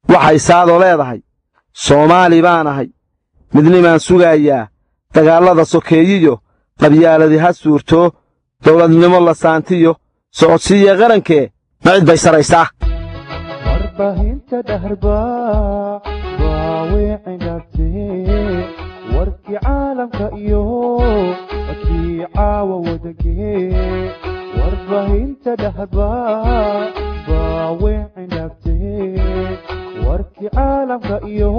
waxay saado leedahay Soomaali baan ahay midnimaan sugayaa dagaalada sokeeyiyo qabyaaladii ha suurto dawladnimo la saantiyo socodsiiya qarankee cid bay saraysaa warbaahinta dhahrba waa weecinagtee warkii caalamka iyo kii caawa wadagee warbaahinta dhahrba waa weecinagtee warkii caalamka iyo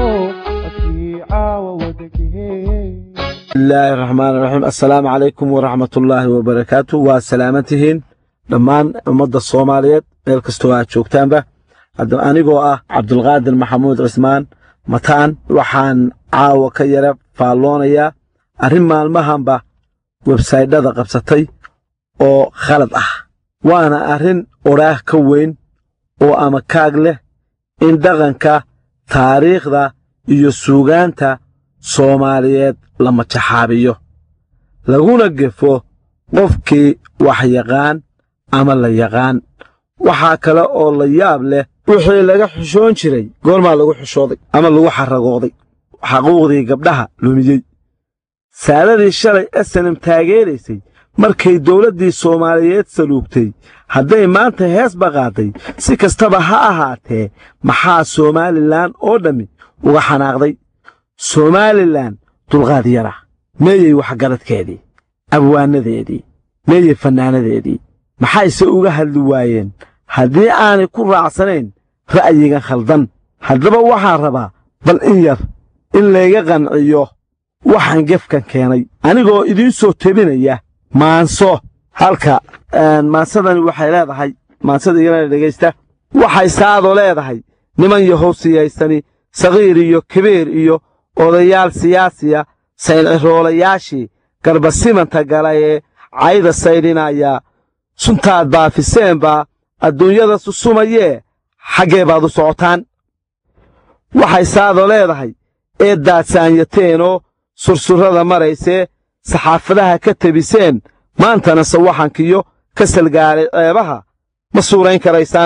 kii caawa wadagee بسم الله الرحمن الرحيم السلام عليكم ورحمة الله وبركاته وسلامتهن دمان مدة الصوماليات الكستوات شوكتان به أنيقو عبد القادر محمود عثمان متان وحان عاوة كيرب فالونيا أرمى المهم به ويبسايد دا قبستي او خالد وانا أرن أراه كوين او أمكاق له إن دغنك تاريخ دا يسوغانتا Soomaaliyeed lama taxaabiyo laguna gefo qofkii wax yaqaan ama la yaqaan waxa kale oo la yaab leh wixii laga xushoon jiray goorma lagu xushooday ama lagu xaragooday xaquuqdii gabdhaha lumiyay saaladii shalay SNM taageeraysay markay dawladdii Soomaaliyeed saluugtay hadday maanta hees baqaaday si kastaba ha ahaatee maxaa Somaliland oo dhami uga xanaaqday Somaliland dulqaad yara meeyay wax garadkeedii abwaanadeedii meeyay fanaanadeedii maxayse uga hadli waayeen haddii aanay ku raacsanayn ra'yigan khaldan haddaba waxaan rabaa bal in yar in layga qanciyo waxaan gefkan keenay anigoo idiin soo tebinaya maanso halka maansadani waxay leedahay maansada igana dhegaysta waxay saado leedahay niman yahow siyaysani sagiir iyo kabeer iyo odayaal siyaasiya sayl-ciroolayaashii garbasimanta galay ee cayda saydhinaya suntaad baafiseenba adduunyada susumayee xaggee baad u socotaan waxay saado leedahay eeddaad saanyateenoo sursurrada maraysee saxaafadaha ka tebiseen maantana sawaxankiyo ka salgaalay ceebaha ma suurayn karaysaan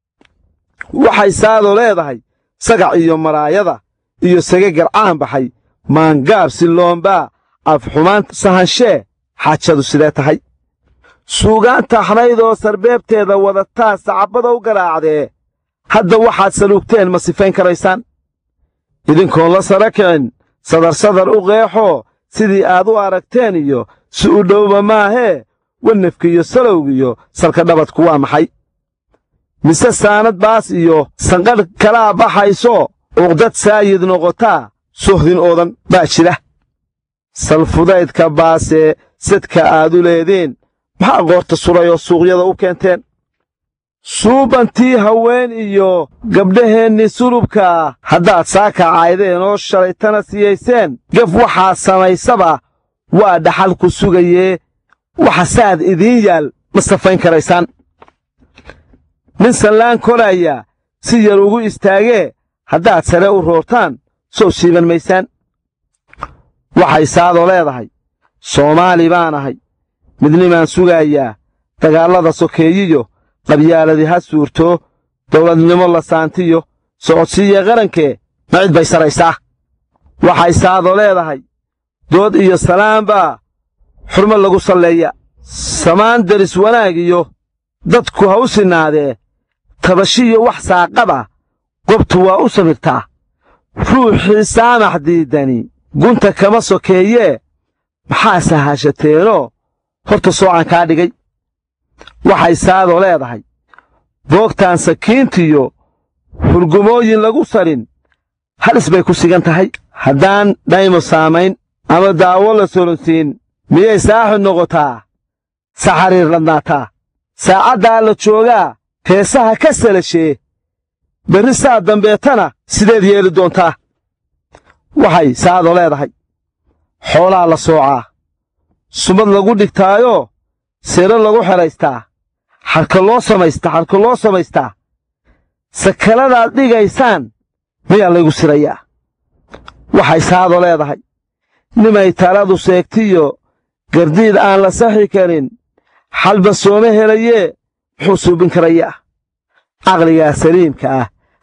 waxay saado leedahay sagac iyo maraayada iyo sagagar caan baxay maangaab siloombaa afxumaanta sahanshee xaajadu sidee tahay suugaan taxnaydoo sarbeebteeda wadataa sacabada u garaacdee hadda waxaad saluugteen ma sifayn karaysaan idinkoon la sara kicin sadar u qeexoo sidii aad u aragteen iyo si u dhowba maahee wanafkiiyo salowgiyo salka dhabadku waa maxay mise saanad baas iyo sanqadh kalaa baxayso uqdad saayid noqotaa sohdin oodan baa jira salfudaydka baasee sadka aad u leedeen maxaa qoorta surayoo suuqyada u keenteen suubantii haween iyo gabdhaheennii sulubka haddaad saaka caydeen oo shalaytana siyayseen gef waxaa samaysaba waa dhaxal ku sugayee waxa saad idiin yaal ma safayn karaysaan nin sallaan koraya si yar ugu istaagee haddaad sare u roortaan soo siiban maysaan waxay saado leedahay Soomaali baan ahay midnimaan sugayaa dagaalada sokeeyiyo qabyaaladii ha suurto dawladnimo la saantiyo socodsiiya qarankee cid bay saraysaa waxay saado leedahay dood iyo salaamba xurmo lagu salleeya samaan daris wanaag iyo dadku ha u sinaadee tabashiyo wax saaqaba gobtu waa u samirtaa ruuxii saamax diidani gunta kama sokeeyee maxaa sahashateenoo horta soocan kaa dhigay waxay saado leedahay boogtaan sakiintiyo hurgumooyin lagu sarin halis bay ku sigan tahay haddaan dhaymo saamayn ama daawo la soronsiin miyay saaxid noqotaa saxariir ladnaataa saacaddaa la joogaa heesaha ka salashee berri saa dambeetana sideed yeeli doontaa waxay saado leedahay xoolaa la soocaa sumad lagu dhigtaayoo seero lagu xelaystaa xarka loo samaystaa sakaladaad dhigaysaan miyaa laygu sirayaa waxay saado leedahay nimay taladu seegtiyo gardiid aan la saxi karin xalba sooma helayee muxuu suubin karayaa caqligaa saliimka ah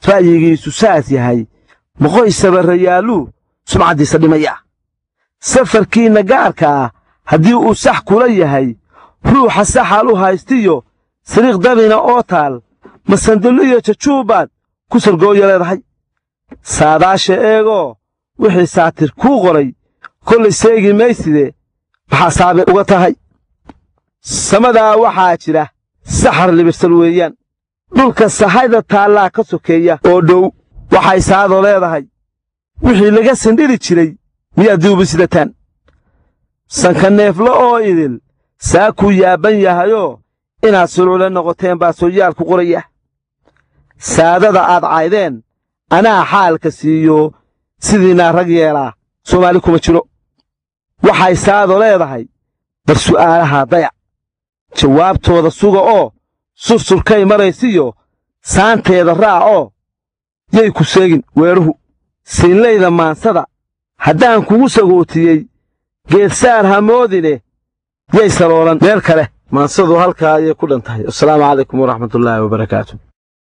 ra'yigiisu saas yahay moqoy sabarayaaluu sumcaddiisa dhimaya safarkiinna gaarka ah haddii uu sax kula yahay ruuxa saxal u haystiyo sariiq dabina oo taal masandullo iyo jajuubbaad ku sargooya leedahay saadaasha eegoo wixii saatir kuu qoray kollay seegi mayside maxaa saabi uga tahay samadaa waxaa jira saxar libirsal weeyaan dhulka sahayda taallaa ka sokeeya oo dhow waxay saado leedahay wixii laga sindhiri jiray miyaad duubi sidataan sanka neeflo oo idil saa kuu yaabban yahayoo inaad sulcule noqoteen baa sooyaal ku qoraya saadada aad caydeen anaa xaalka siiyo sidiinaa rag yeelaa soomaali kuma jiro waxay saado leedahay bar su'aalaha dayac jawaabtooda suga oo sursurkay maraysiyo saanteeda raacoo yay ku seegin weedhuhu siinlayda maansada haddaan kugu sagootiyey geedsaar hamoodine yay saloolan meel kale maansadu halkaa ayay ku dhan tahay assalaamu calaykum waraxmatullaahi wabarakaatu